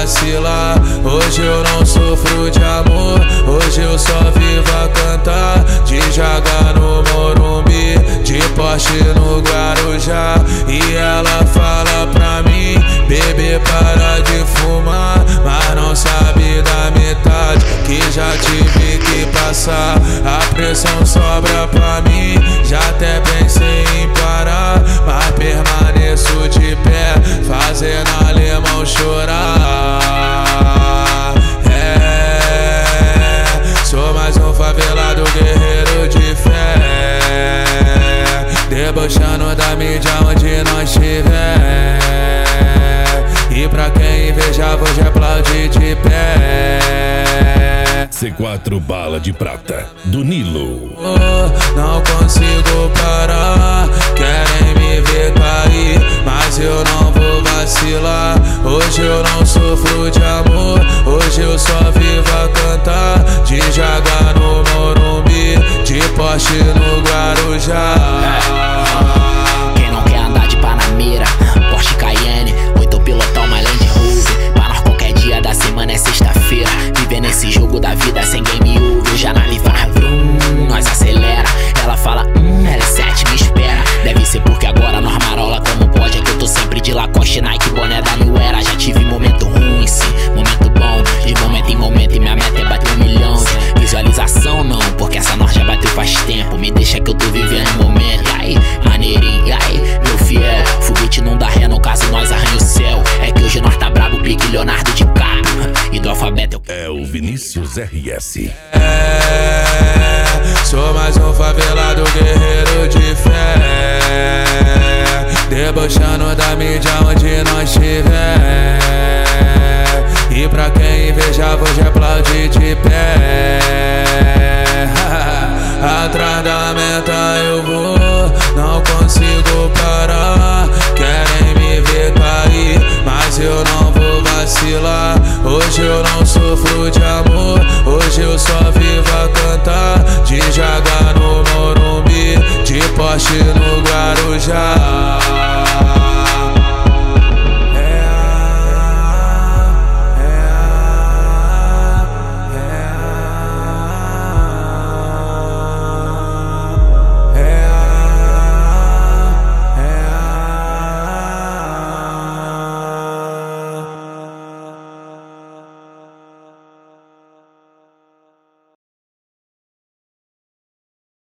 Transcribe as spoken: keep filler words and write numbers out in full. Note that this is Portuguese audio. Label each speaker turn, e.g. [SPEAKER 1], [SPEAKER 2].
[SPEAKER 1] vacilar. Hoje eu não sofro de amor, hoje eu só vivo a cantar. De Jaga no Morumbi, de Porsche no Guarujá. E ela fala pra mim, bebê, para de fumar, mas não sabe da metade que já tive que passar. A pressão sobra pra mim, já até pensei em parar, mas permaneço de pé, fazendo alemão chorar. É, sou mais um favelado guerreiro de fé, debochando da mídia onde nós estiver. E pra quem invejava hoje aplaude de pé.
[SPEAKER 2] C quatro Bala de Prata, do Nilo.
[SPEAKER 1] Oh, não consigo parar, querem me ver cair, mas eu não vou vacilar. Hoje eu não sofro de amor, hoje eu só vivo a cantar. De Jaga no Morumbi, de Porsche no Guarujá.
[SPEAKER 3] Quem não quer andar de Panamera, Porsche Cayenne, oito pilotão, mais Land Rover. Pra nós qualquer dia da semana é sexta-feira, vivendo esse jogo da vida sem game over. Já na livrar, vrum, nós acelera. Ela fala, hum, L sete, me espera. Deve ser porque agora nós marola como pode. É que eu tô sempre de Lacoste, Nike, boné da New Era. Já tive momento ruim, sim, momento bom. De momento em momento e minha meta é bater um milhão de visualização, não, porque essa nós já bateu faz tempo. Me deixa que eu tô vivendo o momento. E aí, maneirinho, e aí, meu fiel. Foguete não dá ré, no caso nós arranha o céu. É que hoje nós tá brabo, pique Leonardo DiCaprio. E do alfabeto eu...
[SPEAKER 2] É o Vinícius R S.
[SPEAKER 1] É, sou mais um favelado guerreiro de fé, debochando da mídia onde nós estiver. E pra quem invejava hoje aplaude de pé. Atrás da meta eu vou, não consigo parar. Querem me ver cair, mas eu não vou vacilar. Hoje eu não sofro de amor, hoje eu só vivo a cantar. De Jaga no Morumbi, de Porsche no Guarujá.